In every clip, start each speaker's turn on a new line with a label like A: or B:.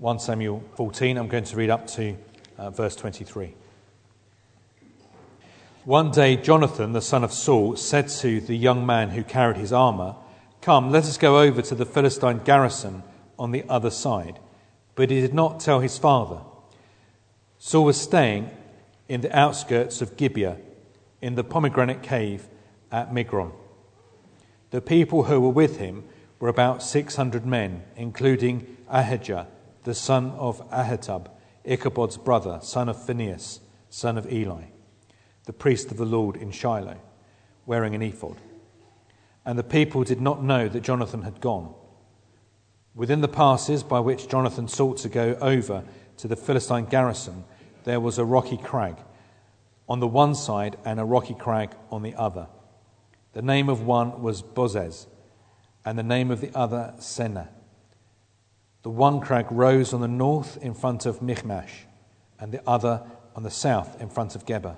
A: 1 Samuel 14. I'm going to read up to verse 23. One day Jonathan, the son of Saul, said to the young man who carried his armour, "Come, let us go over to the Philistine garrison on the other side." But he did not tell his father. Saul was staying in the outskirts of Gibeah, in the pomegranate cave at Migron. The people who were with him were about 600 men, including Ahijah, the son of Ahitub, Ichabod's brother, son of Phinehas, son of Eli, the priest of the Lord in Shiloh, wearing an ephod. And the people did not know that Jonathan had gone. Within the passes by which Jonathan sought to go over to the Philistine garrison, there was a rocky crag on the one side and a rocky crag on the other. The name of one was Bozez, and the name of the other Seneh. The one crag rose on the north in front of Michmash, and the other on the south in front of Geba.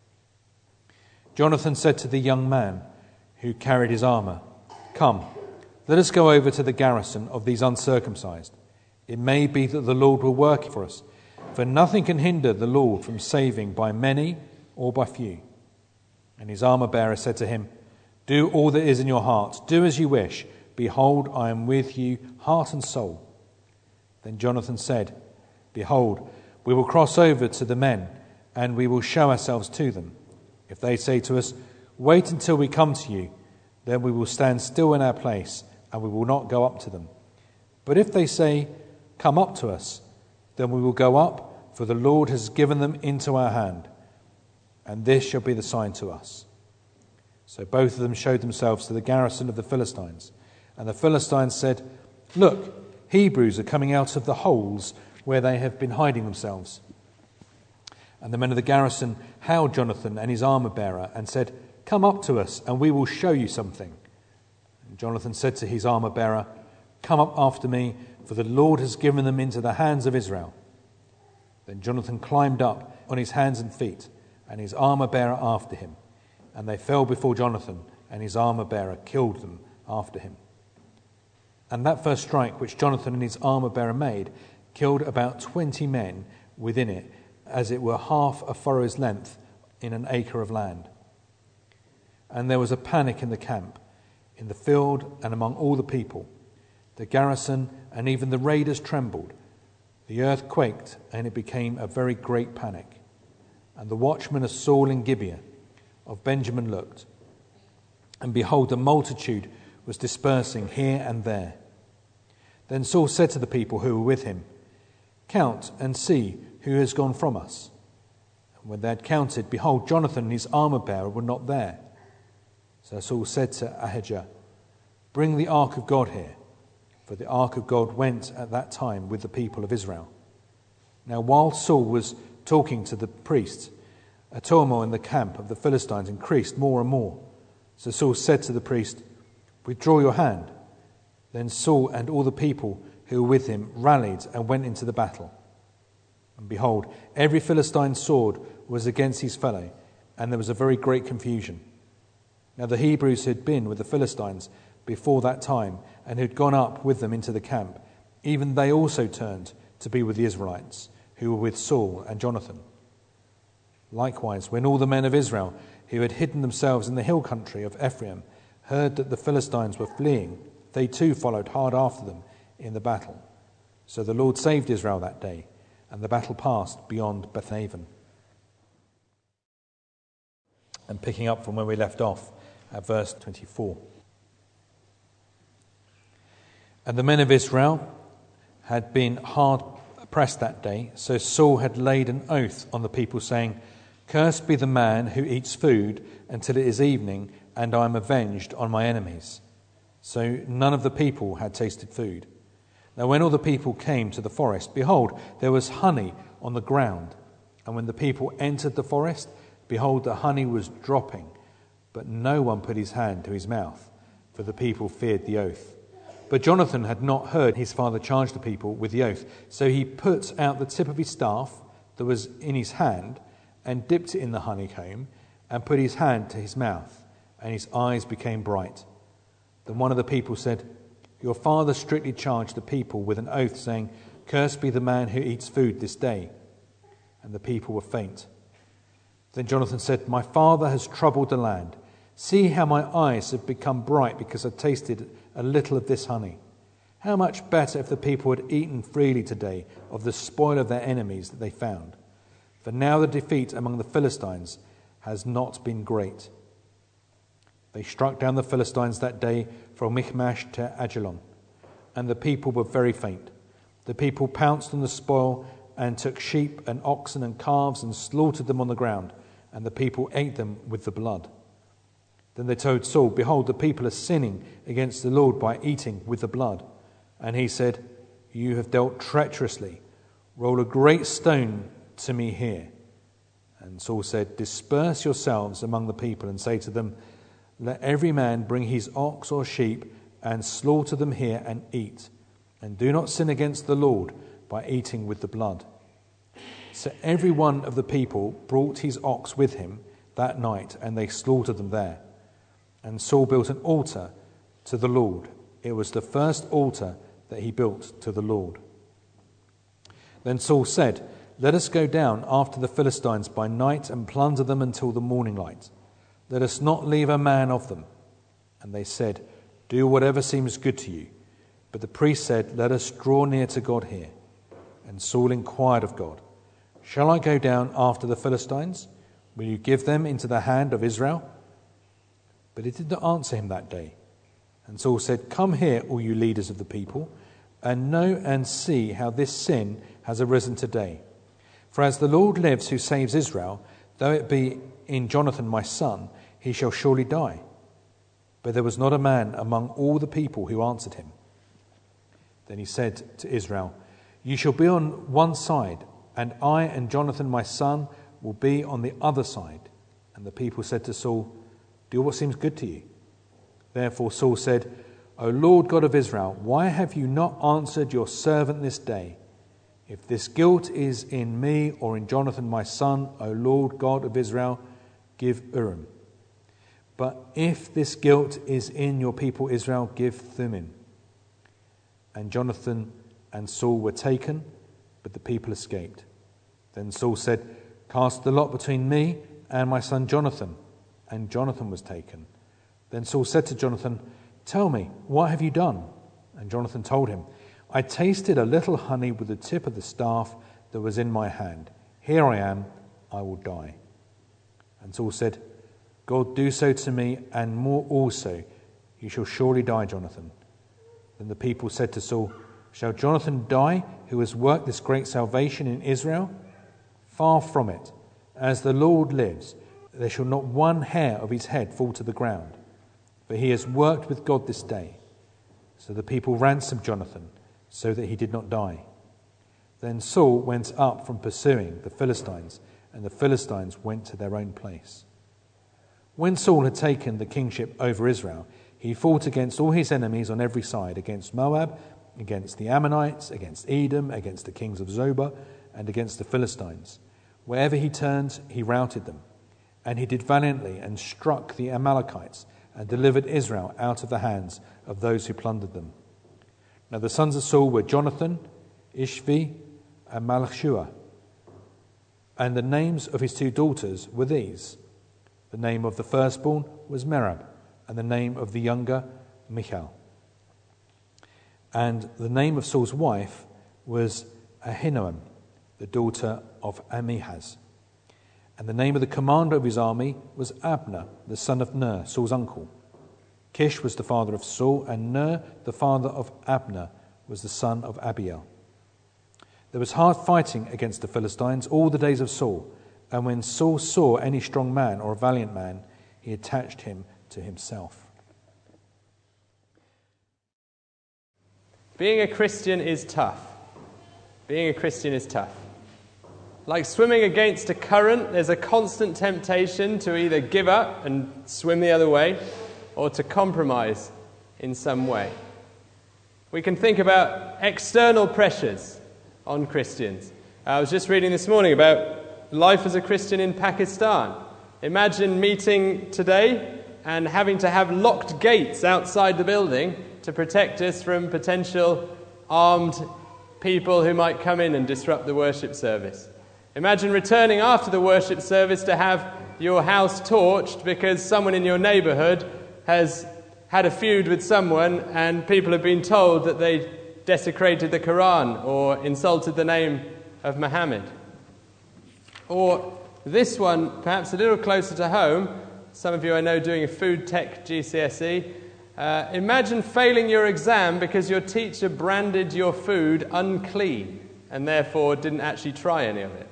A: Jonathan said to the young man who carried his armour, "Come, let us go over to the garrison of these uncircumcised. It may be that the Lord will work for us, for nothing can hinder the Lord from saving by many or by few." And his armour-bearer said to him, "Do all that is in your heart. Do as you wish. Behold, I am with you, heart and soul." Then Jonathan said, "Behold, we will cross over to the men, and we will show ourselves to them. If they say to us, 'Wait until we come to you,' then we will stand still in our place, and we will not go up to them. But if they say, 'Come up to us,' then we will go up, for the Lord has given them into our hand, and this shall be the sign to us." So both of them showed themselves to the garrison of the Philistines. And the Philistines said, "Look, Hebrews are coming out of the holes where they have been hiding themselves." And the men of the garrison hailed Jonathan and his armour-bearer and said, "Come up to us, and we will show you something." And Jonathan said to his armour-bearer, "Come up after me, for the Lord has given them into the hands of Israel." Then Jonathan climbed up on his hands and feet, and his armour-bearer after him. And they fell before Jonathan, and his armour-bearer killed them after him. And that first strike which Jonathan and his armour-bearer made killed about 20 men within it, as it were half a furrow's length in an acre of land. And there was a panic in the camp, in the field, and among all the people. The garrison and even the raiders trembled. The earth quaked, and it became a very great panic. And the watchmen of Saul in Gibeah of Benjamin looked, and behold, the multitude was dispersing here and there. Then Saul said to the people who were with him, "Count and see who has gone from us." And when they had counted, behold, Jonathan and his armour-bearer were not there. So Saul said to Ahijah, "Bring the ark of God here," for the ark of God went at that time with the people of Israel. Now while Saul was talking to the priests, a turmoil in the camp of the Philistines increased more and more. So Saul said to the priest, "Withdraw your hand." Then Saul and all the people who were with him rallied and went into the battle. And behold, every Philistine sword was against his fellow, and there was a very great confusion. Now the Hebrews who had been with the Philistines before that time, and who had gone up with them into the camp, even they also turned to be with the Israelites, who were with Saul and Jonathan. Likewise, when all the men of Israel who had hidden themselves in the hill country of Ephraim heard that the Philistines were fleeing, they too followed hard after them in the battle. So the Lord saved Israel that day, and the battle passed beyond Bethaven. And picking up from where we left off at verse 24. And the men of Israel had been hard pressed that day, so Saul had laid an oath on the people, saying, "Cursed be the man who eats food until it is evening, and I am avenged on my enemies." So none of the people had tasted food. Now when all the people came to the forest, behold, there was honey on the ground. And when the people entered the forest, behold, the honey was dropping, but no one put his hand to his mouth, for the people feared the oath. But Jonathan had not heard his father charge the people with the oath, so he put out the tip of his staff that was in his hand, and dipped it in the honeycomb, and put his hand to his mouth, and his eyes became bright. Then one of the people said, "Your father strictly charged the people with an oath, saying, Cursed be the man who eats food this day." And the people were faint. Then Jonathan said, "My father has troubled the land. See how my eyes have become bright because I tasted a little of this honey. How much better if the people had eaten freely today of the spoil of their enemies that they found. For now the defeat among the Philistines has not been great." They struck down the Philistines that day from Michmash to Ajalon, and the people were very faint. The people pounced on the spoil and took sheep and oxen and calves and slaughtered them on the ground, and the people ate them with the blood. Then they told Saul, "Behold, the people are sinning against the Lord by eating with the blood." And he said, "You have dealt treacherously. Roll a great stone to me here." And Saul said, "Disperse yourselves among the people and say to them, let every man bring his ox or sheep and slaughter them here and eat. And do not sin against the Lord by eating with the blood." So every one of the people brought his ox with him that night, and they slaughtered them there. And Saul built an altar to the Lord. It was the first altar that he built to the Lord. Then Saul said, "Let us go down after the Philistines by night and plunder them until the morning light. Let us not leave a man of them." And they said, "Do whatever seems good to you." But the priest said, "Let us draw near to God here." And Saul inquired of God, "Shall I go down after the Philistines? Will you give them into the hand of Israel?" But he did not answer him that day. And Saul said, "Come here, all you leaders of the people, and know and see how this sin has arisen today. For as the Lord lives who saves Israel, though it be in Jonathan my son, he shall surely die." But there was not a man among all the people who answered him. Then he said to Israel, "You shall be on one side, and I and Jonathan my son will be on the other side." And the people said to Saul, "Do what seems good to you." Therefore Saul said, "O Lord God of Israel, why have you not answered your servant this day? If this guilt is in me or in Jonathan my son, O Lord God of Israel, give Urim. But if this guilt is in your people Israel, give Thummim." And Jonathan and Saul were taken, but the people escaped. Then Saul said, "Cast the lot between me and my son Jonathan." And Jonathan was taken. Then Saul said to Jonathan, "Tell me, what have you done?" And Jonathan told him, "I tasted a little honey with the tip of the staff that was in my hand. Here I am, I will die." And Saul said, "God do so to me, and more also. You shall surely die, Jonathan." Then the people said to Saul, "Shall Jonathan die, who has worked this great salvation in Israel? Far from it. As the Lord lives, there shall not one hair of his head fall to the ground. For he has worked with God this day." So the people ransomed Jonathan, so that he did not die. Then Saul went up from pursuing the Philistines, and the Philistines went to their own place. When Saul had taken the kingship over Israel, he fought against all his enemies on every side, against Moab, against the Ammonites, against Edom, against the kings of Zobah, and against the Philistines. Wherever he turned, he routed them. And he did valiantly and struck the Amalekites and delivered Israel out of the hands of those who plundered them. Now the sons of Saul were Jonathan, Ishvi, and Malchishua. And the names of his two daughters were these. The name of the firstborn was Merab, and the name of the younger, Michal. And the name of Saul's wife was Ahinoam, the daughter of Ammihaz. And the name of the commander of his army was Abner, the son of Ner, Saul's uncle. Kish was the father of Saul, and Ner, the father of Abner, was the son of Abiel. There was hard fighting against the Philistines all the days of Saul, and when Saul saw any strong man or a valiant man, he attached him to himself.
B: Being a Christian is tough. Being a Christian is tough. Like swimming against a current, there's a constant temptation to either give up and swim the other way, or to compromise in some way. We can think about external pressures on Christians. I was just reading this morning about life as a Christian in Pakistan. Imagine meeting today and having to have locked gates outside the building to protect us from potential armed people who might come in and disrupt the worship service. Imagine returning after the worship service to have your house torched because someone in your neighbourhood has had a feud with someone and people have been told that they desecrated the Quran or insulted the name of Muhammad. Or this one, perhaps a little closer to home, some of you I know doing a food tech GCSE. Imagine failing your exam because your teacher branded your food unclean and therefore didn't actually try any of it.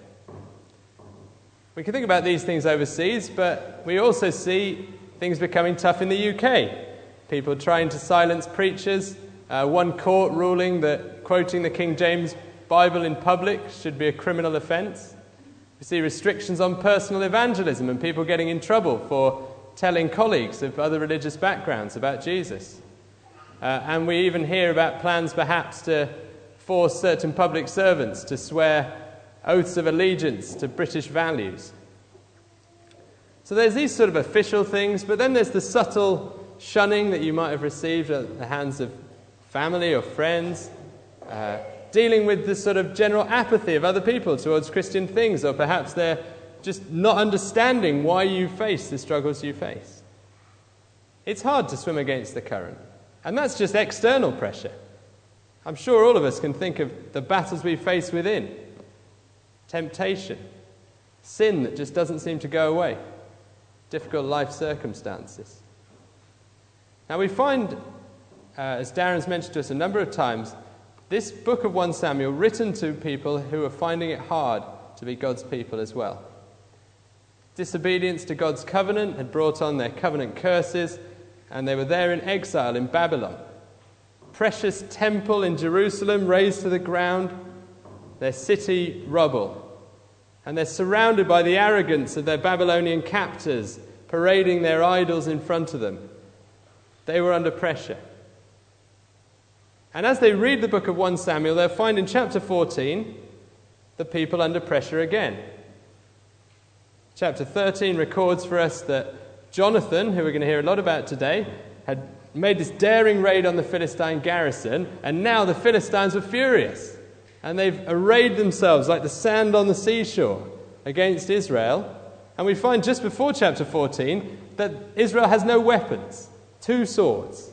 B: We can think about these things overseas, but we also see things becoming tough in the UK. People trying to silence preachers, one court ruling that quoting the King James Bible in public should be a criminal offence. We see restrictions on personal evangelism and people getting in trouble for telling colleagues of other religious backgrounds about Jesus. And we even hear about plans perhaps to force certain public servants to swear oaths of allegiance to British values. So there's these sort of official things, but then there's the subtle shunning that you might have received at the hands of family or friends, dealing with the sort of general apathy of other people towards Christian things, or perhaps they're just not understanding why you face the struggles you face. It's hard to swim against the current, and that's just external pressure. I'm sure all of us can think of the battles we face within. Temptation, sin that just doesn't seem to go away, difficult life circumstances. Now we find, as Darren's mentioned to us a number of times, this book of 1 Samuel written to people who are finding it hard to be God's people as well. Disobedience to God's covenant had brought on their covenant curses, and they were there in exile in Babylon. Precious temple in Jerusalem razed to the ground, their city rubble. And they're surrounded by the arrogance of their Babylonian captors, parading their idols in front of them. They were under pressure. And as they read the book of 1 Samuel, they'll find in chapter 14 the people under pressure again. Chapter 13 records for us that Jonathan, who we're going to hear a lot about today, had made this daring raid on the Philistine garrison, and now the Philistines were furious. And they've arrayed themselves like the sand on the seashore against Israel. And we find just before chapter 14 that Israel has no weapons, 2 swords.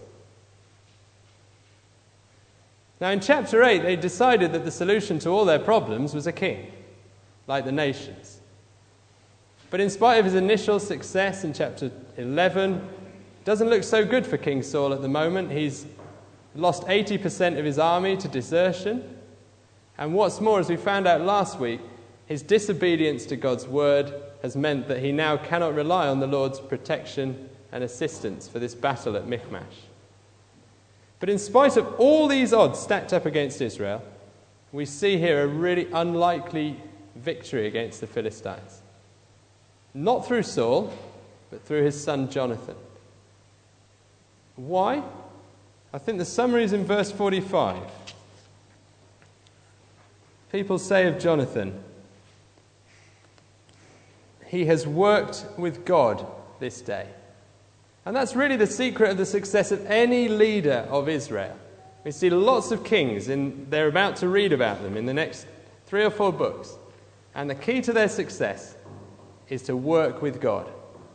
B: Now in chapter 8 they decided that the solution to all their problems was a king, like the nations. But in spite of his initial success in chapter 11, it doesn't look so good for King Saul at the moment. He's lost 80% of his army to desertion. And what's more, as we found out last week, his disobedience to God's word has meant that he now cannot rely on the Lord's protection and assistance for this battle at Michmash. But in spite of all these odds stacked up against Israel, we see here a really unlikely victory against the Philistines. Not through Saul, but through his son Jonathan. Why? I think the summary is in verse 45. People say of Jonathan, he has worked with God this day. And that's really the secret of the success of any leader of Israel. We see lots of kings, and they're about to read about them in the next 3 or 4 books. And the key to their success is to work with God.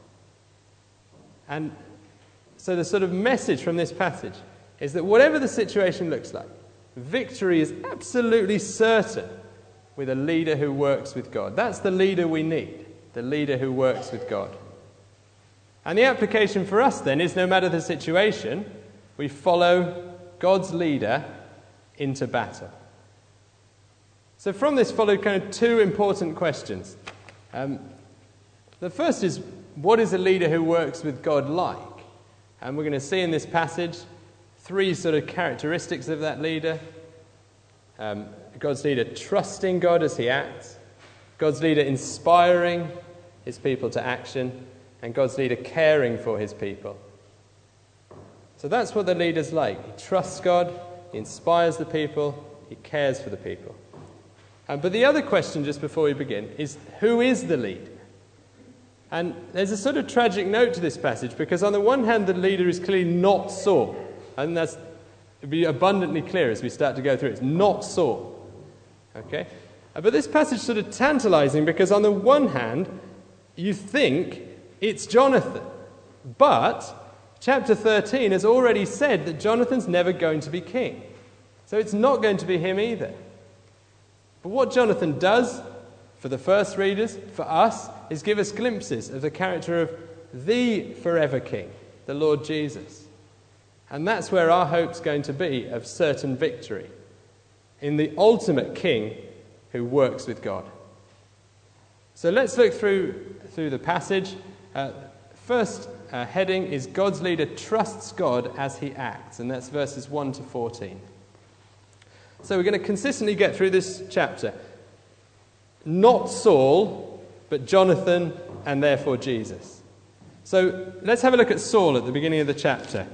B: And so the sort of message from this passage is that whatever the situation looks like, victory is absolutely certain with a leader who works with God. That's the leader we need, the leader who works with God. And the application for us then is no matter the situation, we follow God's leader into battle. So from this followed kind of 2 important questions. The first is, what is a leader who works with God like? And we're going to see in this passage 3 sort of characteristics of that leader. God's leader trusting God as he acts, God's leader inspiring his people to action, and God's leader caring for his people. So that's what the leader's like. He trusts God, he inspires the people, he cares for the people. But the other question just before we begin is, who is the leader? And there's a sort of tragic note to this passage, because on the one hand the leader is clearly not Saul. And it'll be abundantly clear as we start to go through it. It's not Saul. Okay? But this passage is sort of tantalizing because on the one hand, you think it's Jonathan. But chapter 13 has already said that Jonathan's never going to be king. So it's not going to be him either. But what Jonathan does for the first readers, for us, is give us glimpses of the character of the forever king, the Lord Jesus. And that's where our hope's going to be of certain victory, in the ultimate king who works with God. So let's look through the passage. First heading is God's leader trusts God as he acts, and that's verses 1 to 14. So we're going to consistently get through this chapter. Not Saul, but Jonathan, and therefore Jesus. So let's have a look at Saul at the beginning of the chapter.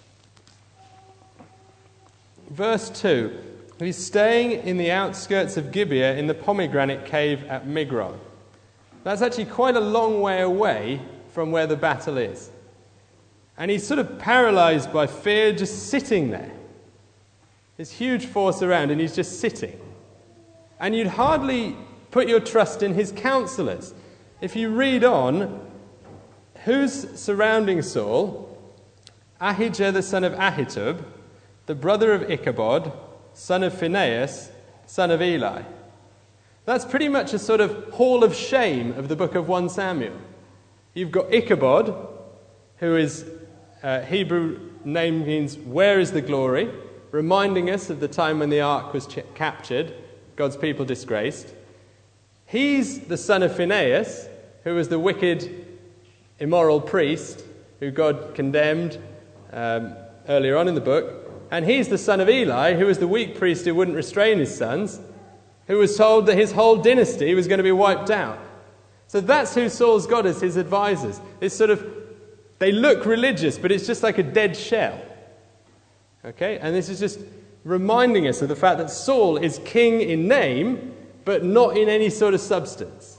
B: Verse 2. He's staying in the outskirts of Gibeah in the pomegranate cave at Migron. That's actually quite a long way away from where the battle is. And he's sort of paralyzed by fear, just sitting there. This huge force around, and he's just sitting. And you'd hardly put your trust in his counselors. If you read on, who's surrounding Saul? Ahijah the son of Ahitub, the brother of Ichabod, son of Phinehas, son of Eli. That's pretty much a sort of hall of shame of the book of 1 Samuel. You've got Ichabod, who is Hebrew name means where is the glory, reminding us of the time when the ark was captured, God's people disgraced. He's the son of Phinehas, who was the wicked, immoral priest who God condemned earlier on in the book. And he's the son of Eli, who was the weak priest who wouldn't restrain his sons, who was told that his whole dynasty was going to be wiped out. So that's who Saul's got as his advisors. This sort of, they look religious, but it's just like a dead shell. Okay? And this is just reminding us of the fact that Saul is king in name, but not in any sort of substance.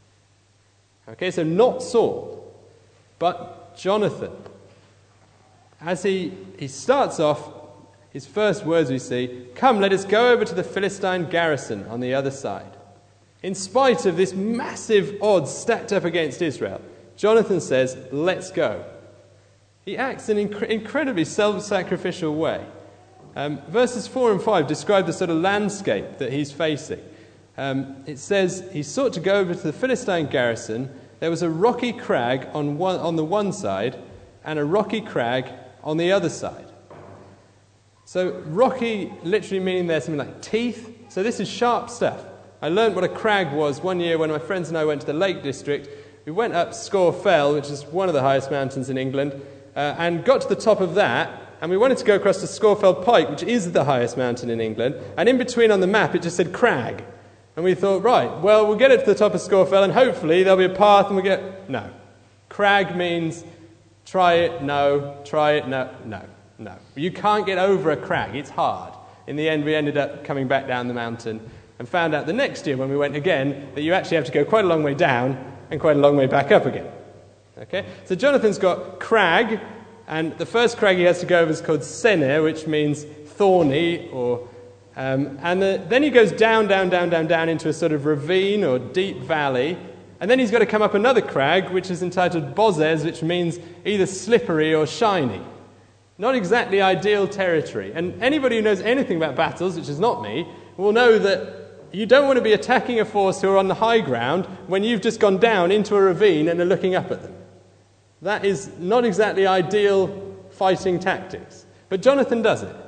B: Okay, so not Saul, but Jonathan. As he starts off, his first words we see, "Come, let us go over to the Philistine garrison on the other side." In spite of this massive odds stacked up against Israel, Jonathan says, let's go. He acts in an incredibly self-sacrificial way. Verses 4 and 5 describe the sort of landscape that he's facing. It says, he sought to go over to the Philistine garrison. There was a rocky crag on the one side and a rocky crag on the other side. So rocky literally meaning there's something like teeth. So this is sharp stuff. I learned what a crag was one year when my friends and I went to the Lake District. We went up Scor Fell, which is one of the highest mountains in England, and got to the top of that. And we wanted to go across to Scawfell Pike, which is the highest mountain in England. And in between on the map, it just said crag. And we thought, right, well, we'll get it to the top of Scawfell, and hopefully there'll be a path, and we'll get... No. Crag means try it, no. Try it, no. No. No. You can't get over a crag. It's hard. In the end, we ended up coming back down the mountain and found out the next year when we went again that you actually have to go quite a long way down and quite a long way back up again. Okay? So Jonathan's got crag, and the first crag he has to go over is called Seneh, which means thorny, or then he goes down into a sort of ravine or deep valley, and then he's got to come up another crag, which is entitled Bozez, which means either slippery or shiny. Not exactly ideal territory. And anybody who knows anything about battles, which is not me, will know that you don't want to be attacking a force who are on the high ground when you've just gone down into a ravine and are looking up at them. That is not exactly ideal fighting tactics. But Jonathan does it.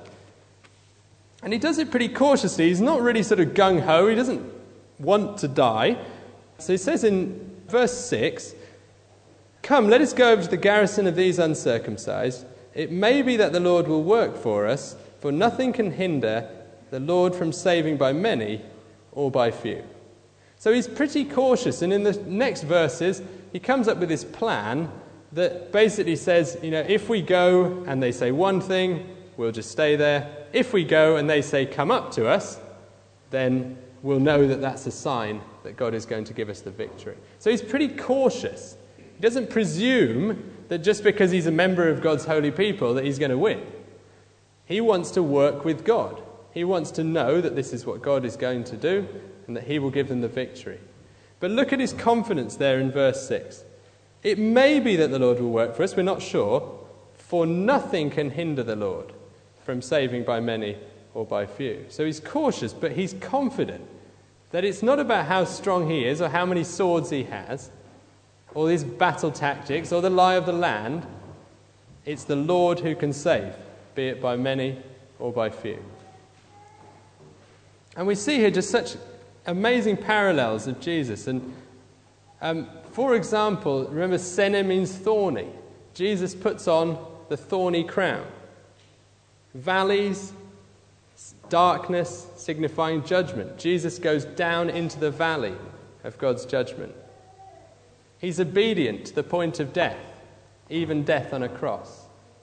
B: And he does it pretty cautiously. He's not really sort of gung-ho. He doesn't want to die. So he says in verse 6, "Come, let us go over to the garrison of these uncircumcised. It may be that the Lord will work for us, for nothing can hinder the Lord from saving by many or by few." So he's pretty cautious, and in the next verses, he comes up with this plan that basically says, if we go and they say one thing, we'll just stay there. If we go and they say come up to us, then we'll know that that's a sign that God is going to give us the victory. So he's pretty cautious. He doesn't presume that just because he's a member of God's holy people that he's going to win. He wants to work with God. He wants to know that this is what God is going to do and that he will give them the victory. But look at his confidence there in verse 6. It may be that the Lord will work for us, we're not sure, for nothing can hinder the Lord from saving by many or by few. So he's cautious, but he's confident that it's not about how strong he is or how many swords he has or his battle tactics or the lie of the land. It's the Lord who can save, be it by many or by few. And we see here just such amazing parallels of Jesus. And for example, remember, Sene means thorny. Jesus puts on the thorny crown. Valleys, darkness signifying judgment. Jesus goes down into the valley of God's judgment. He's obedient to the point of death, even death on a cross.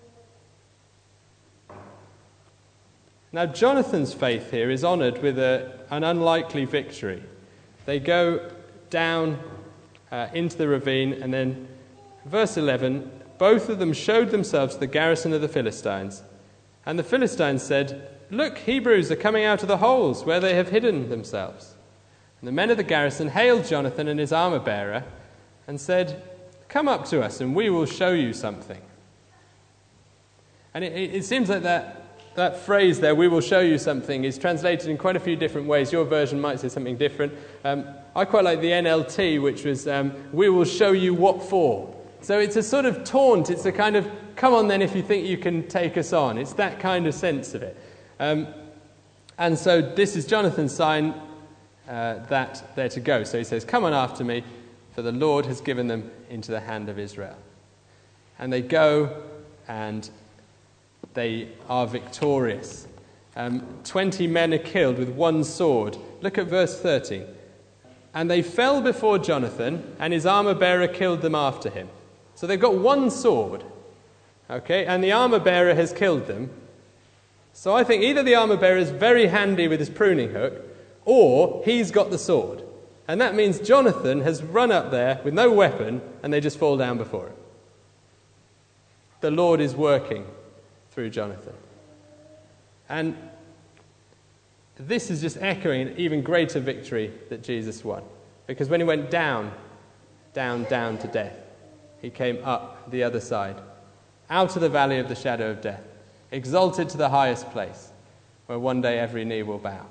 B: Now, Jonathan's faith here is honoured with an unlikely victory. They go down into the ravine, and then, verse 11, both of them showed themselves to the garrison of the Philistines. And the Philistines said, "Look, Hebrews are coming out of the holes where they have hidden themselves." And the men of the garrison hailed Jonathan and his armour-bearer and said, "Come up to us, and we will show you something." And it seems like that phrase there, "we will show you something," is translated in quite a few different ways. Your version might say something different. I quite like the NLT, which was, "we will show you what for." So it's a sort of taunt. It's a kind of, come on then if you think you can take us on. It's that kind of sense of it. And so this is Jonathan's sign that they're to go. So he says, "Come on after me, for the Lord has given them into the hand of Israel." And they go, and they are victorious. 20 men are killed with one sword. Look at verse 13. "And they fell before Jonathan, and his armor-bearer killed them after him." So they've got one sword, okay, and the armor-bearer has killed them. So I think either the armor-bearer is very handy with his pruning hook, or he's got the sword. And that means Jonathan has run up there with no weapon, and they just fall down before him. The Lord is working through Jonathan. And this is just echoing an even greater victory that Jesus won. Because when he went down to death, he came up the other side, out of the valley of the shadow of death, exalted to the highest place, where one day every knee will bow.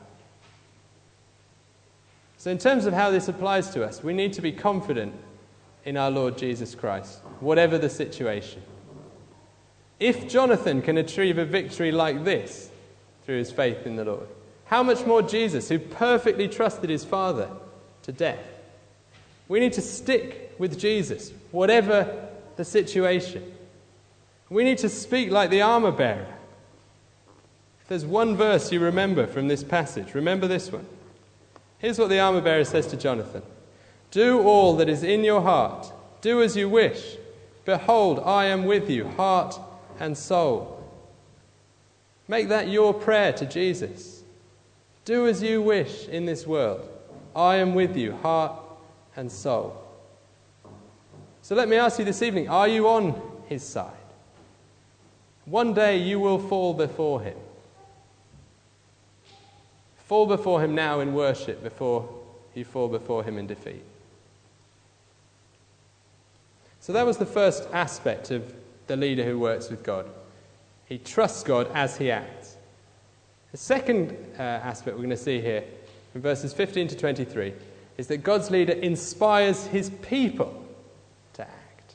B: So in terms of how this applies to us, we need to be confident in our Lord Jesus Christ, whatever the situation. If Jonathan can achieve a victory like this through his faith in the Lord, how much more Jesus, who perfectly trusted his Father to death? We need to stick with Jesus, whatever the situation. We need to speak like the armor-bearer. If there's one verse you remember from this passage, remember this one. Here's what the armor-bearer says to Jonathan. "Do all that is in your heart. Do as you wish. Behold, I am with you, heart and soul." Make that your prayer to Jesus. Do as you wish in this world. I am with you, heart and soul. So let me ask you this evening, are you on his side? One day you will fall before him. Fall before him now in worship before you fall before him in defeat. So that was the first aspect of the leader who works with God. He trusts God as he acts. The second aspect we're going to see here in verses 15 to 23 is that God's leader inspires his people to act.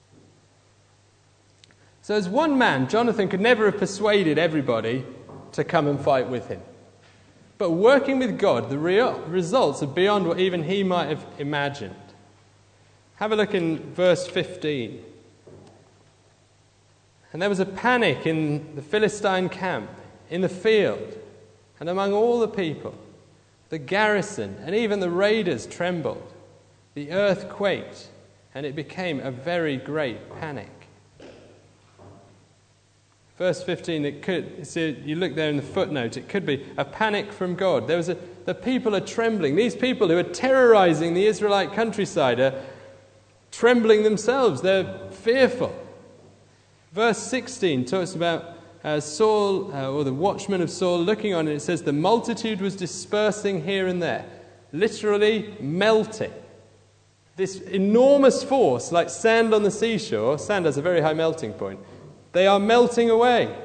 B: So as one man, Jonathan could never have persuaded everybody to come and fight with him. But working with God, the results are beyond what even he might have imagined. Have a look in verse 15. "And there was a panic in the Philistine camp, in the field, and among all the people. The garrison and even the raiders trembled. The earth quaked, and it became a very great panic." Verse 15, you look there in the footnote, it could be a panic from God. The people are trembling. These people who are terrorizing the Israelite countryside are trembling themselves. They're fearful. Verse 16 talks about Saul, or the watchman of Saul, looking on, and it says the multitude was dispersing here and there, literally melting. This enormous force, like sand on the seashore, sand has a very high melting point, they are melting away.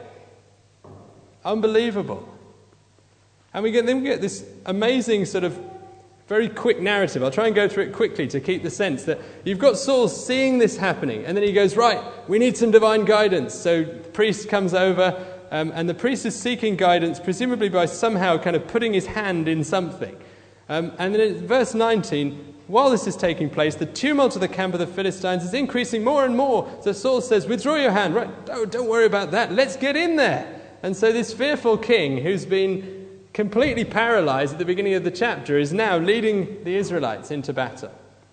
B: Unbelievable. And we get this amazing sort of very quick narrative. I'll try and go through it quickly to keep the sense that you've got Saul seeing this happening, and then he goes, right, we need some divine guidance. So the priest comes over, and the priest is seeking guidance, presumably by somehow kind of putting his hand in something. And then in verse 19, while this is taking place, the tumult of the camp of the Philistines is increasing more and more. So Saul says, withdraw your hand. Right, don't worry about that. Let's get in there. And so this fearful king, who's been completely paralyzed at the beginning of the chapter, is now leading the Israelites into battle.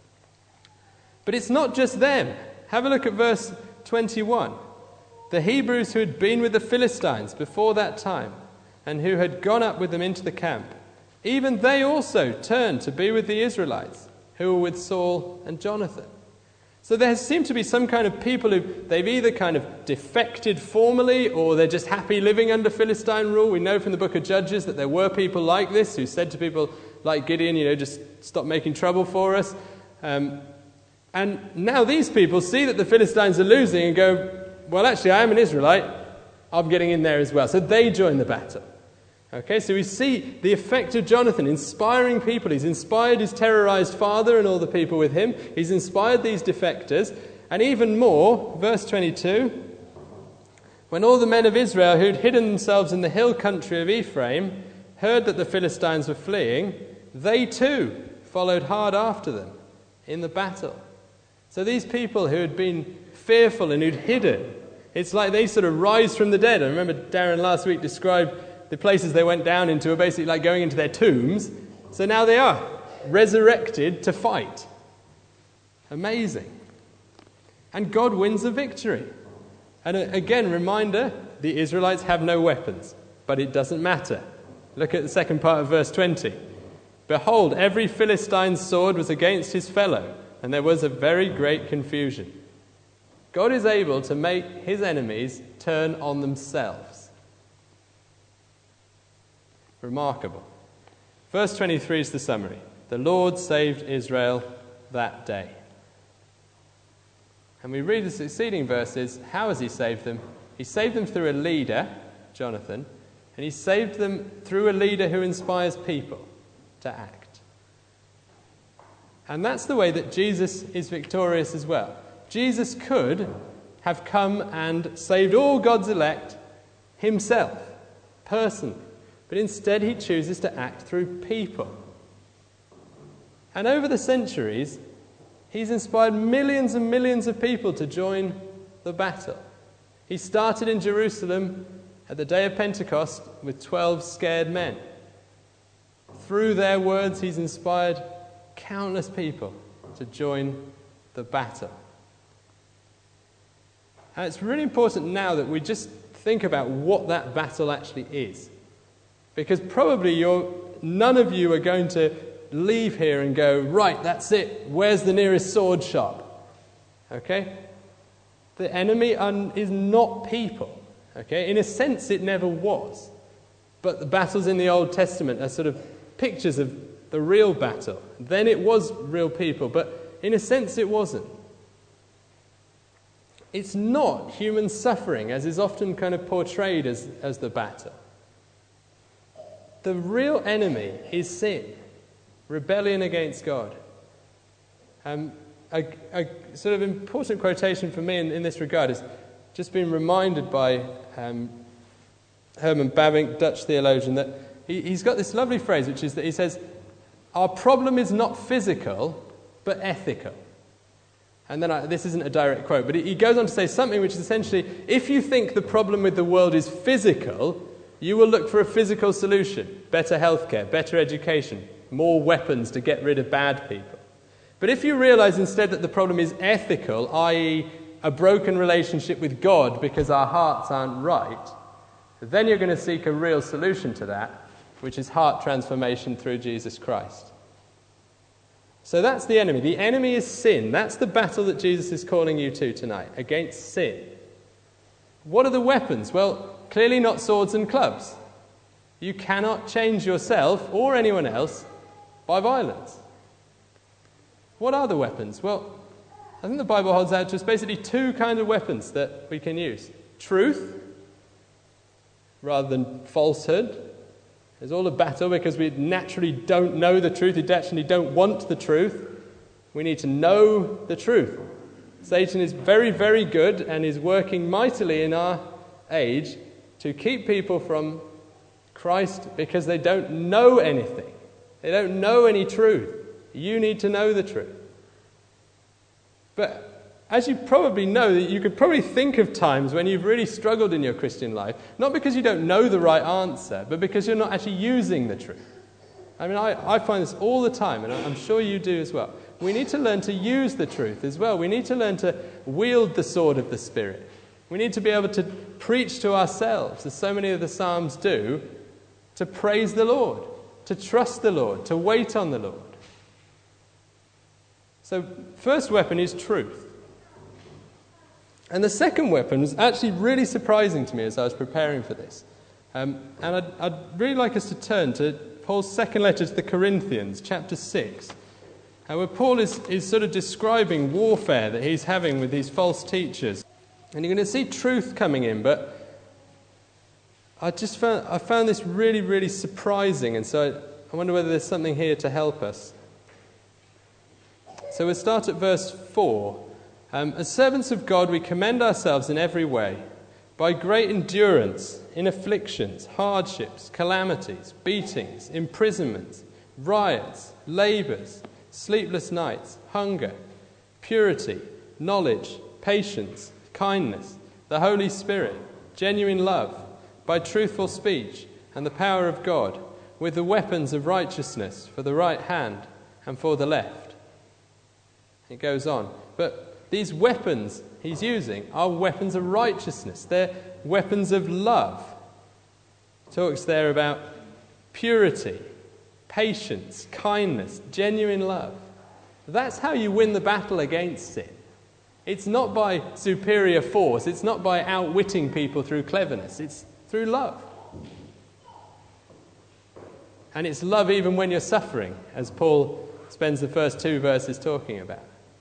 B: But it's not just them. Have a look at verse 21. The Hebrews who had been with the Philistines before that time, and who had gone up with them into the camp, even they also turned to be with the Israelites, who were with Saul and Jonathan. So there seemed to be some kind of people who they've either kind of defected formally, or they're just happy living under Philistine rule. We know from the book of Judges that there were people like this who said to people like Gideon, just stop making trouble for us. And now these people see that the Philistines are losing and go, well, actually, I am an Israelite. I'm getting in there as well. So they join the battle. Okay, so we see the effect of Jonathan inspiring people. He's inspired his terrorized father and all the people with him. He's inspired these defectors. And even more, verse 22, when all the men of Israel who'd hidden themselves in the hill country of Ephraim heard that the Philistines were fleeing, they too followed hard after them in the battle. So these people who had been fearful and who'd hidden, it's like they sort of rise from the dead. I remember Darren last week described the places they went down into are basically like going into their tombs. So now they are resurrected to fight. Amazing. And God wins the victory. And again, reminder, the Israelites have no weapons, but it doesn't matter. Look at the second part of verse 20. Behold, every Philistine's sword was against his fellow, and there was a very great confusion. God is able to make his enemies turn on themselves. Remarkable. Verse 23 is the summary. The Lord saved Israel that day. And we read the succeeding verses. How has he saved them? He saved them through a leader, Jonathan, and he saved them through a leader who inspires people to act. And that's the way that Jesus is victorious as well. Jesus could have come and saved all God's elect himself, personally. But instead he chooses to act through people. And over the centuries, he's inspired millions and millions of people to join the battle. He started in Jerusalem at the day of Pentecost with 12 scared men. Through their words, he's inspired countless people to join the battle. And it's really important now that we just think about what that battle actually is. Because probably none of you are going to leave here and go, right, that's it, where's the nearest sword shop? Okay? The enemy is not people. Okay? In a sense, it never was. But the battles in the Old Testament are sort of pictures of the real battle. Then it was real people, but in a sense it wasn't. It's not human suffering, as is often kind of portrayed as the battle. The real enemy is sin, rebellion against God. A sort of important quotation for me in this regard is just been reminded by Herman Bavinck, Dutch theologian, that he's got this lovely phrase, which is that he says, our problem is not physical, but ethical. And then this isn't a direct quote, but he goes on to say something which is essentially, if you think the problem with the world is physical, you will look for a physical solution, better healthcare, better education, more weapons to get rid of bad people. But if you realize instead that the problem is ethical, i.e. a broken relationship with God because our hearts aren't right, then you're going to seek a real solution to that, which is heart transformation through Jesus Christ. So that's the enemy. The enemy is sin. That's the battle that Jesus is calling you to tonight, against sin. What are the weapons? Well, clearly not swords and clubs. You cannot change yourself or anyone else by violence. What are the weapons? Well, I think the Bible holds out to us basically two kinds of weapons that we can use. Truth, rather than falsehood. There's all a battle because we naturally don't know the truth. We naturally don't want the truth. We need to know the truth. Satan is very, very good and is working mightily in our age to keep people from Christ because they don't know anything. They don't know any truth. You need to know the truth. But as you probably know, you could probably think of times when you've really struggled in your Christian life, not because you don't know the right answer, but because you're not actually using the truth. I mean, I find this all the time, and I'm sure you do as well. We need to learn to use the truth as well. We need to learn to wield the sword of the Spirit. We need to be able to preach to ourselves, as so many of the Psalms do, to praise the Lord, to trust the Lord, to wait on the Lord. So, first weapon is truth. And the second weapon was actually really surprising to me as I was preparing for this. And I'd really like us to turn to Paul's second letter to the Corinthians, chapter 6, where Paul is sort of describing warfare that he's having with these false teachers. And you're going to see truth coming in, but I found this really, really surprising, and so I wonder whether there's something here to help us. So we'll start at verse 4. As servants of God, we commend ourselves in every way, by great endurance, in afflictions, hardships, calamities, beatings, imprisonments, riots, labours, sleepless nights, hunger, purity, knowledge, patience, kindness, the Holy Spirit, genuine love, by truthful speech, and the power of God, with the weapons of righteousness for the right hand and for the left. It goes on. But these weapons he's using are weapons of righteousness. They're weapons of love. He talks there about purity, patience, kindness, genuine love. That's how you win the battle against sin. It's not by superior force. It's not by outwitting people through cleverness. It's through love. And it's love even when you're suffering, as Paul spends the first two verses talking about.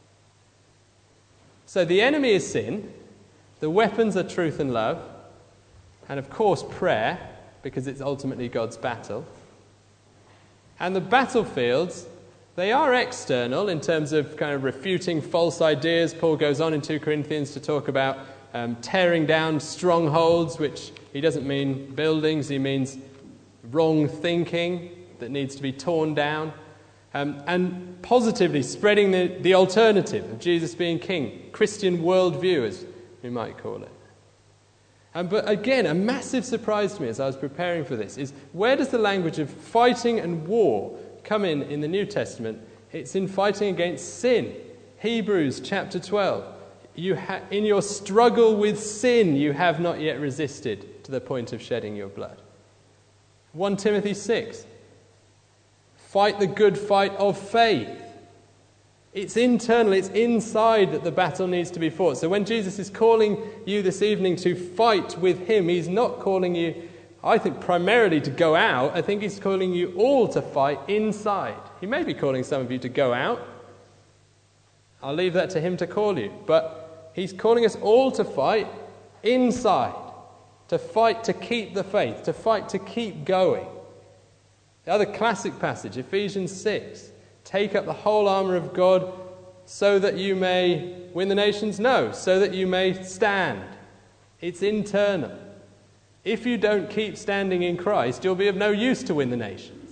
B: So the enemy is sin, the weapons are truth and love, and of course prayer, because it's ultimately God's battle. And the battlefields, they are external in terms of kind of refuting false ideas. Paul goes on in 2 Corinthians to talk about tearing down strongholds, which he doesn't mean buildings, he means wrong thinking that needs to be torn down. And positively spreading the alternative of Jesus being king, Christian worldview, as we might call it. But again, a massive surprise to me as I was preparing for this is, where does the language of fighting and war come in the New Testament? It's in fighting against sin. Hebrews chapter 12. In your struggle with sin, you have not yet resisted to the point of shedding your blood. 1 Timothy 6. Fight the good fight of faith. It's internal, it's inside that the battle needs to be fought. So when Jesus is calling you this evening to fight with him, he's not calling you, I think, primarily to go out. I think he's calling you all to fight inside. He may be calling some of you to go out. I'll leave that to him to call you. But he's calling us all to fight inside. To fight to keep the faith. To fight to keep going. The other classic passage, Ephesians 6. Take up the whole armour of God so that you may win the nations? No, so that you may stand. It's internal. If you don't keep standing in Christ, you'll be of no use to win the nations.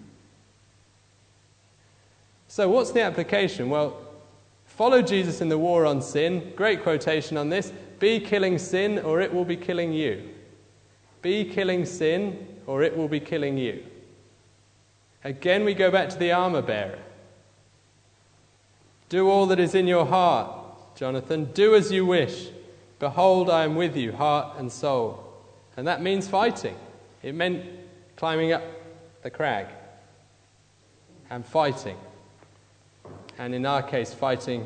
B: So what's the application? Well, follow Jesus in the war on sin. Great quotation on this. Be killing sin or it will be killing you. Be killing sin or it will be killing you. Again, we go back to the armour bearer. Do all that is in your heart, Jonathan. Do as you wish. Behold, I am with you, heart and soul. And that means fighting. It meant climbing up the crag and fighting. And in our case, fighting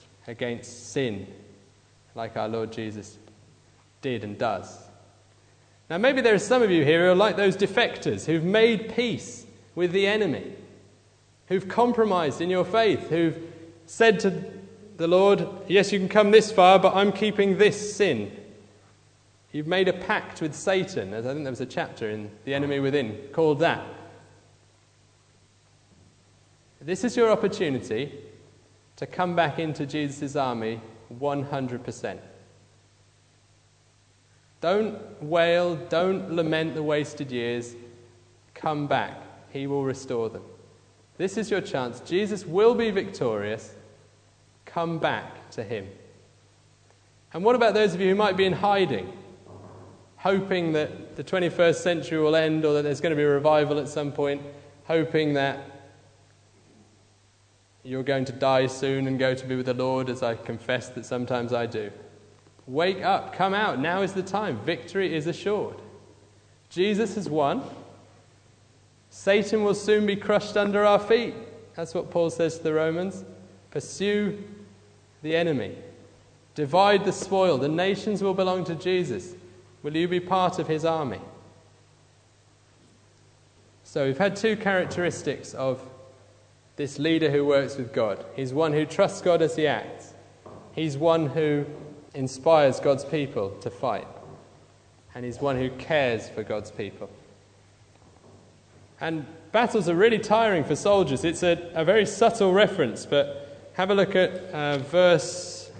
B: against sin, like our Lord Jesus did and does. Now maybe there are some of you here who are like those defectors who've made peace with the enemy, who've compromised in your faith, who've said to the Lord, yes, you can come this far, but I'm keeping this sin. You've made a pact with Satan, as I think there was a chapter in The Enemy Within called that. This is your opportunity to come back into Jesus' army 100%. Don't wail, don't lament the wasted years. Come back. He will restore them. This is your chance. Jesus will be victorious. Come back to him. And what about those of you who might be in hiding, hoping that the 21st century will end or that there's going to be a revival at some point, hoping that you're going to die soon and go to be with the Lord, as I confess that sometimes I do. Wake up, come out. Now is the time. Victory is assured. Jesus has won. Satan will soon be crushed under our feet. That's what Paul says to the Romans. Pursue the enemy. Divide the spoil. The nations will belong to Jesus. Will you be part of his army? So we've had two characteristics of this leader who works with God. He's one who trusts God as he acts. He's one who inspires God's people to fight. And he's one who cares for God's people. And battles are really tiring for soldiers. It's a very subtle reference, but have a look at verse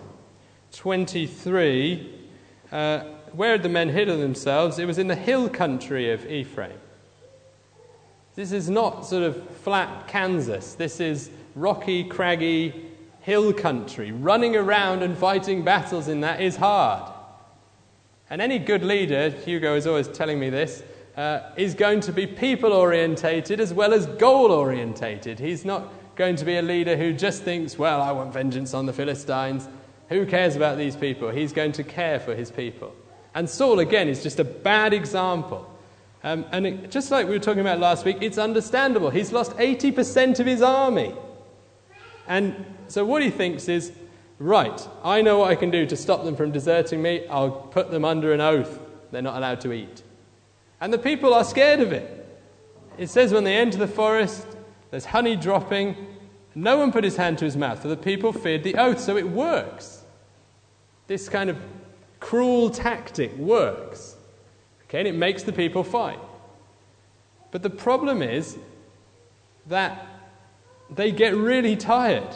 B: 23. Where had the men hidden themselves? It was in the hill country of Ephraim. This is not sort of flat Kansas. This is rocky, craggy hill country. Running around and fighting battles in that is hard. And any good leader, Hugo is always telling me this, is going to be people-orientated as well as goal-orientated. He's not going to be a leader who just thinks, well, I want vengeance on the Philistines. Who cares about these people? He's going to care for his people. And Saul, again, is just a bad example. Just like we were talking about last week, it's understandable. He's lost 80% of his army. And so what he thinks is, right, I know what I can do to stop them from deserting me. I'll put them under an oath. They're not allowed to eat. And the people are scared of it. It says when they enter the forest, there's honey dropping. No one put his hand to his mouth, for the people feared the oath. So it works. This kind of cruel tactic works. Okay, and it makes the people fight. But the problem is that they get really tired.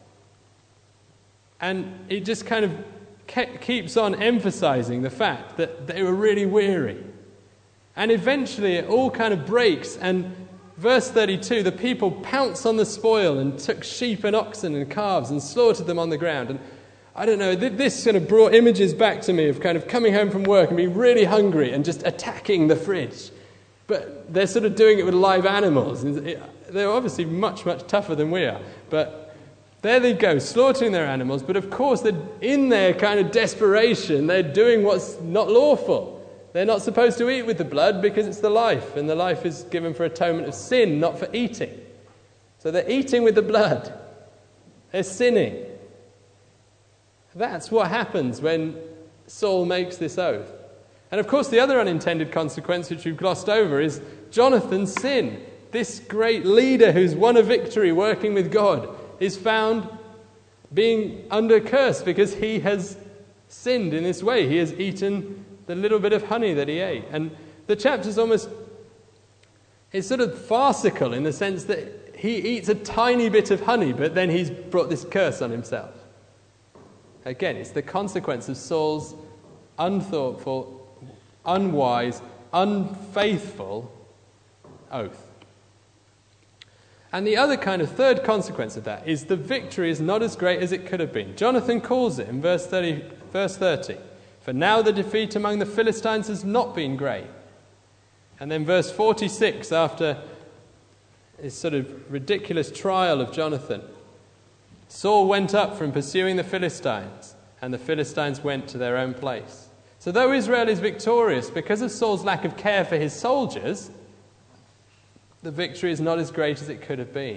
B: And it just kind of keeps on emphasizing the fact that they were really weary. And eventually it all kind of breaks. And verse 32, the people pounced on the spoil and took sheep and oxen and calves and slaughtered them on the ground. And I don't know, this sort of brought images back to me of kind of coming home from work and being really hungry and just attacking the fridge. But they're sort of doing it with live animals. They're obviously much, much tougher than we are. But there they go, slaughtering their animals. But of course, they're in their kind of desperation. They're doing what's not lawful. They're not supposed to eat with the blood because it's the life. And the life is given for atonement of sin, not for eating. So they're eating with the blood. They're sinning. That's what happens when Saul makes this oath. And of course, the other unintended consequence, which we've glossed over, is Jonathan's sin. This great leader who's won a victory working with God is found being under curse because he has sinned in this way. He has eaten the little bit of honey that he ate. And the chapter's it's sort of farcical in the sense that he eats a tiny bit of honey, but then he's brought this curse on himself. Again, it's the consequence of Saul's unthoughtful, unwise, unfaithful oath. And the other kind of third consequence of that is the victory is not as great as it could have been. Jonathan calls it in verse 30, for now the defeat among the Philistines has not been great. And then verse 46, after this sort of ridiculous trial of Jonathan, Saul went up from pursuing the Philistines, and the Philistines went to their own place. So though Israel is victorious, because of Saul's lack of care for his soldiers, the victory is not as great as it could have been.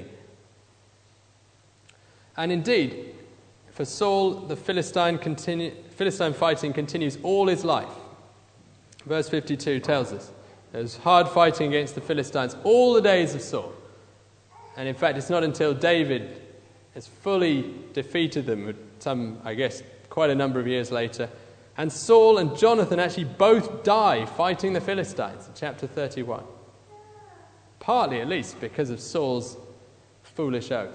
B: And indeed, for Saul, the Philistine fighting continues all his life. Verse 52 tells us there was hard fighting against the Philistines all the days of Saul. And in fact, it's not until David has fully defeated them, some, I guess, quite a number of years later, and Saul and Jonathan actually both die fighting the Philistines in chapter 31. Partly, at least, because of Saul's foolish oath.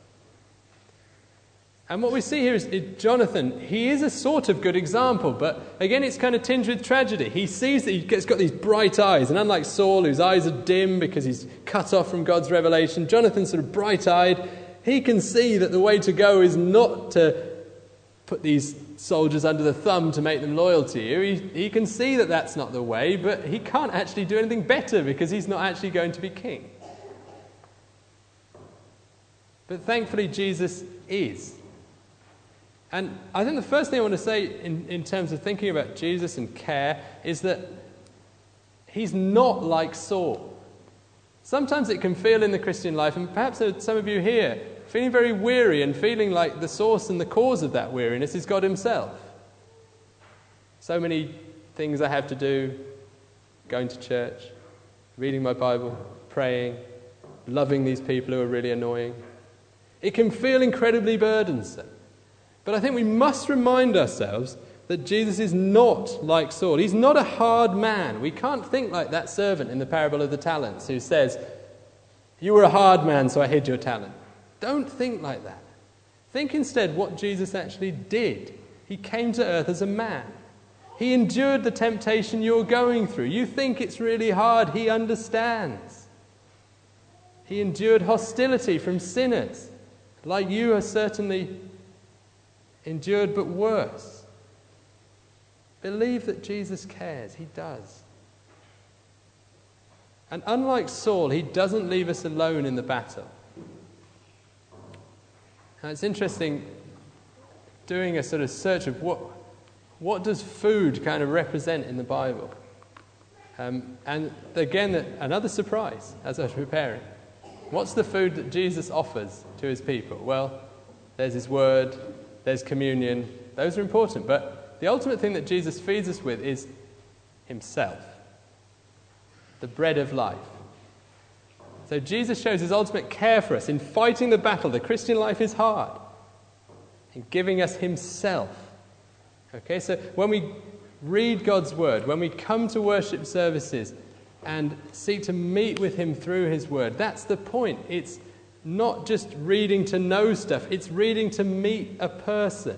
B: And what we see here is Jonathan, he is a sort of good example, but again it's kind of tinged with tragedy. He sees that he's got these bright eyes, and unlike Saul, whose eyes are dim because he's cut off from God's revelation, Jonathan's sort of bright-eyed. He can see that the way to go is not to put these soldiers under the thumb to make them loyal to you. He can see that that's not the way, but he can't actually do anything better because he's not actually going to be king. But thankfully Jesus is. And I think the first thing I want to say in terms of thinking about Jesus and care is that he's not like Saul. Sometimes it can feel in the Christian life, and perhaps some of you here, feeling very weary and feeling like the source and the cause of that weariness is God himself. So many things I have to do, going to church, reading my Bible, praying, loving these people who are really annoying. It can feel incredibly burdensome. But I think we must remind ourselves that Jesus is not like Saul. He's not a hard man. We can't think like that servant in the parable of the talents who says, "You were a hard man, so I hid your talent." Don't think like that. Think instead what Jesus actually did. He came to earth as a man. He endured the temptation you're going through. You think it's really hard. He understands. He endured hostility from sinners, like you are certainly endured, but worse. Believe that Jesus cares. He does. And unlike Saul, he doesn't leave us alone in the battle. Now it's interesting doing a sort of search of what does food kind of represent in the Bible. And again, another surprise as I was preparing. What's the food that Jesus offers to his people? Well, there's his word, there's communion. Those are important. But the ultimate thing that Jesus feeds us with is himself, the bread of life. So Jesus shows his ultimate care for us in fighting the battle. The Christian life is hard. In giving us himself. Okay, so when we read God's word, when we come to worship services and seek to meet with him through his word, that's the point. It's not just reading to know stuff, it's reading to meet a person.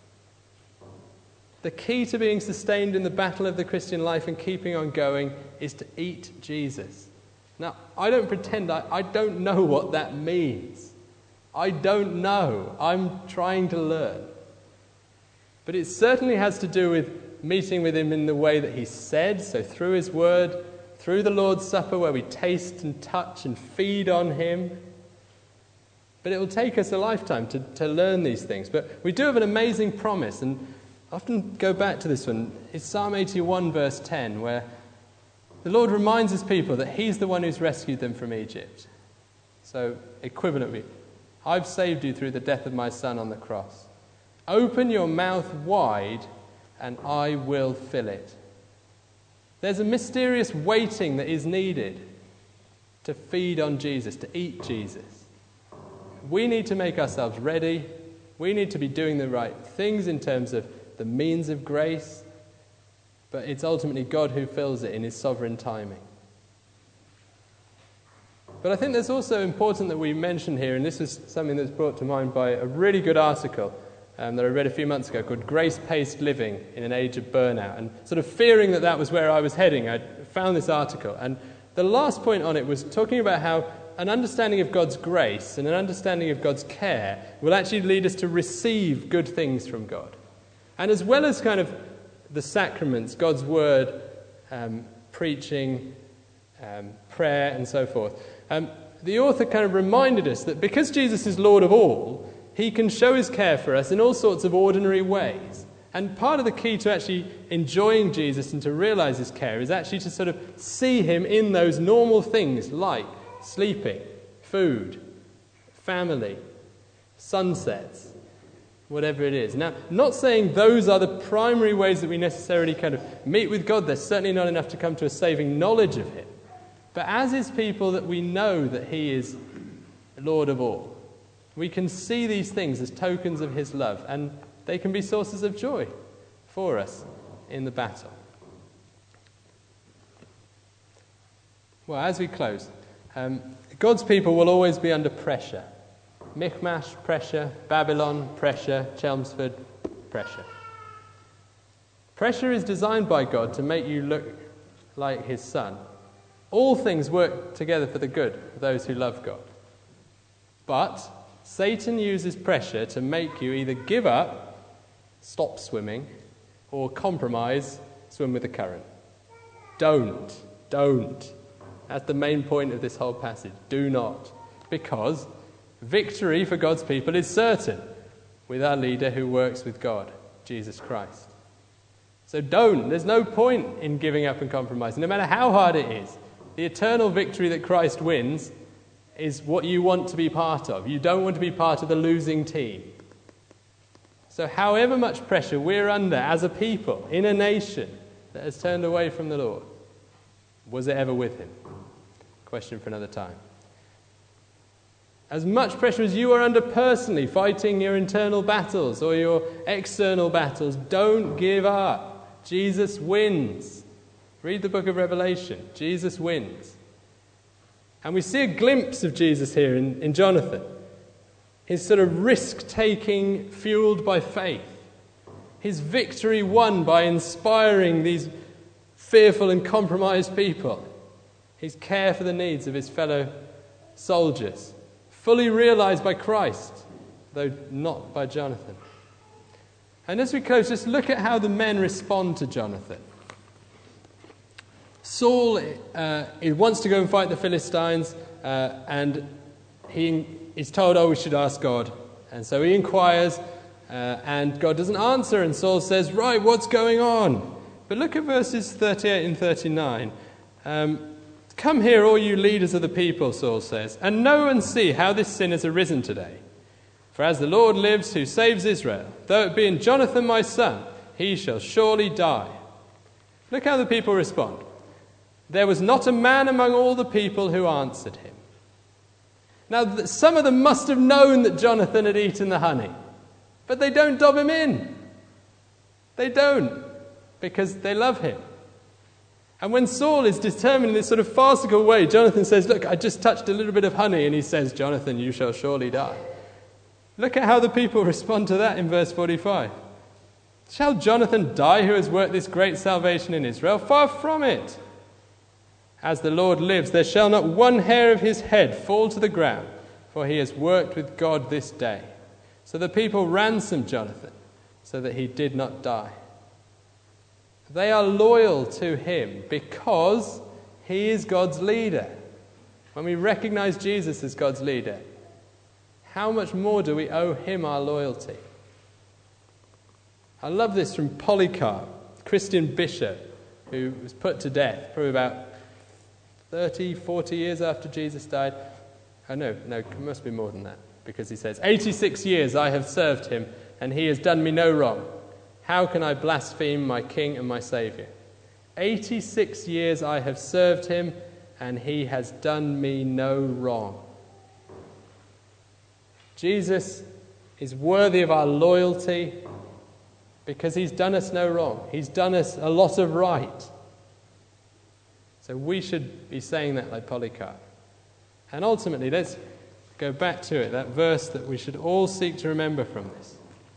B: The key to being sustained in the battle of the Christian life and keeping on going is to eat Jesus. Now, I don't pretend I don't know what that means. I don't know. I'm trying to learn. But it certainly has to do with meeting with him in the way that he said, so through his word, through the Lord's Supper where we taste and touch and feed on him. But it will take us a lifetime to learn these things. But we do have an amazing promise, and I often go back to this one. It's Psalm 81 verse 10, where the Lord reminds his people that he's the one who's rescued them from Egypt. So, equivalently, I've saved you through the death of my son on the cross. Open your mouth wide, and I will fill it. There's a mysterious waiting that is needed to feed on Jesus, to eat Jesus. We need to make ourselves ready. We need to be doing the right things in terms of the means of grace. But it's ultimately God who fills it in his sovereign timing. But I think there's also important that we mention here, and this is something that's brought to mind by a really good article that I read a few months ago called Grace-Paced Living in an Age of Burnout. And sort of fearing that was where I was heading, I found this article. And the last point on it was talking about how an understanding of God's grace and an understanding of God's care will actually lead us to receive good things from God. And as well as kind of the sacraments, God's word, preaching, prayer, and so forth, the author kind of reminded us that because Jesus is Lord of all, he can show his care for us in all sorts of ordinary ways. And part of the key to actually enjoying Jesus and to realize his care is actually to sort of see him in those normal things like sleeping, food, family, sunsets, whatever it is. Now, not saying those are the primary ways that we necessarily kind of meet with God. They're certainly not enough to come to a saving knowledge of him. But as his people, that we know that he is Lord of all. We can see these things as tokens of his love, and they can be sources of joy for us in the battle. Well, as we close, God's people will always be under pressure. Michmash, pressure. Babylon, pressure. Chelmsford, pressure. Pressure is designed by God to make you look like his son. All things work together for the good of those who love God. But Satan uses pressure to make you either give up, stop swimming, or compromise, swim with the current. Don't. That's the main point of this whole passage. Do not. Because victory for God's people is certain with our leader who works with God, Jesus Christ. So don't. There's no point in giving up and compromising, no matter how hard it is. The eternal victory that Christ wins is what you want to be part of. You don't want to be part of the losing team. So however much pressure we're under as a people, in a nation that has turned away from the Lord, was it ever with him? Question for another time. As much pressure as you are under personally, fighting your internal battles or your external battles, don't give up. Jesus wins. Read the book of Revelation. Jesus wins. And we see a glimpse of Jesus here in Jonathan. His sort of risk-taking fueled by faith. His victory won by inspiring these fearful and compromised people. His care for the needs of his fellow soldiers. Fully realized by Christ, though not by Jonathan. And as we close, just look at how the men respond to Jonathan. Saul he wants to go and fight the Philistines, and he is told, we should ask God. And so he inquires, and God doesn't answer, and Saul says, right, what's going on? But look at verses 38 and 39. Come here, all you leaders of the people, Saul says, and know and see how this sin has arisen today. For as the Lord lives, who saves Israel, though it be in Jonathan my son, he shall surely die. Look how the people respond. There was not a man among all the people who answered him. Now, some of them must have known that Jonathan had eaten the honey, but they don't dob him in. They don't, because they love him. And when Saul is determined in this sort of farcical way, Jonathan says, look, I just touched a little bit of honey, and he says, Jonathan, you shall surely die. Look at how the people respond to that in verse 45. Shall Jonathan die who has worked this great salvation in Israel? Far from it. As the Lord lives, there shall not one hair of his head fall to the ground, for he has worked with God this day. So the people ransomed Jonathan, so that he did not die. They are loyal to him because he is God's leader. When we recognize Jesus as God's leader, how much more do we owe him our loyalty? I love this from Polycarp, Christian bishop, who was put to death probably about 30, 40 years after Jesus died. Oh, no, it must be more than that, because he says, 86 years I have served him, and he has done me no wrong. How can I blaspheme my King and my Saviour? 86 years I have served him, and he has done me no wrong. Jesus is worthy of our loyalty because he's done us no wrong. He's done us a lot of right. So we should be saying that like Polycarp. And ultimately, let's go back to it, that verse that we should all seek to remember from this.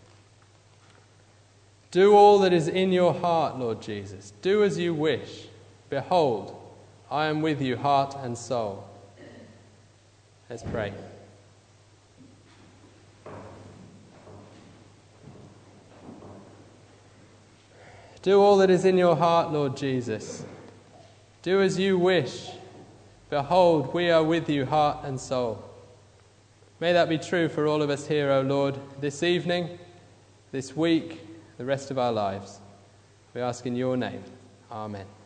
B: Do all that is in your heart, Lord Jesus. Do as you wish. Behold, I am with you, heart and soul. Let's pray. Do all that is in your heart, Lord Jesus. Do as you wish. Behold, we are with you, heart and soul. May that be true for all of us here, O Lord, this evening, this week, the rest of our lives. We ask in your name. Amen.